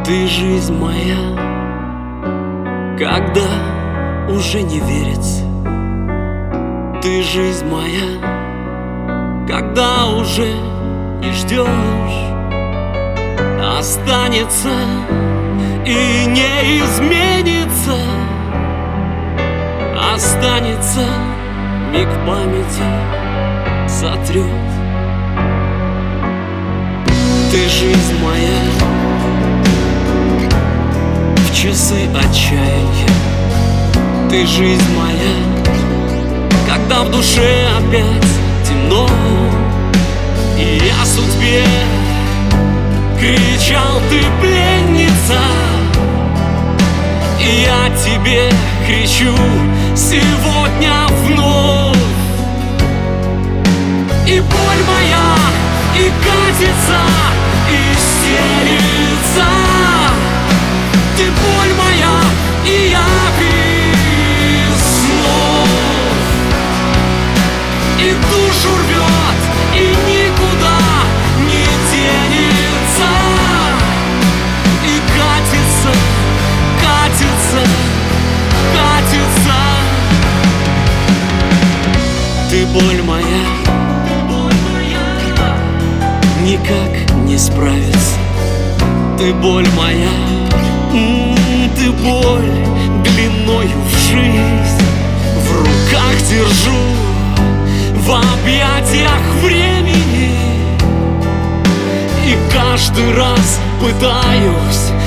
Ты жизнь моя, когда уже не верится. Ты жизнь моя, когда уже не ждешь. Останется и не изменится. Останется, миг памяти сотрет. Ты жизнь моя, в часы отчаяния. Ты жизнь моя, когда в душе опять темно. И я судьбе кричал: ты пленница. И я тебе кричу сегодня вновь. И боль моя, и катится, и стелится. Ты боль моя, и я без слов. И душу рвет, и никуда не денется. И катится, катится, катится. Ты боль моя, никак не справиться. Ты боль моя, ты боль длиною в жизнь. В руках держу, в объятиях времени. И каждый раз пытаюсь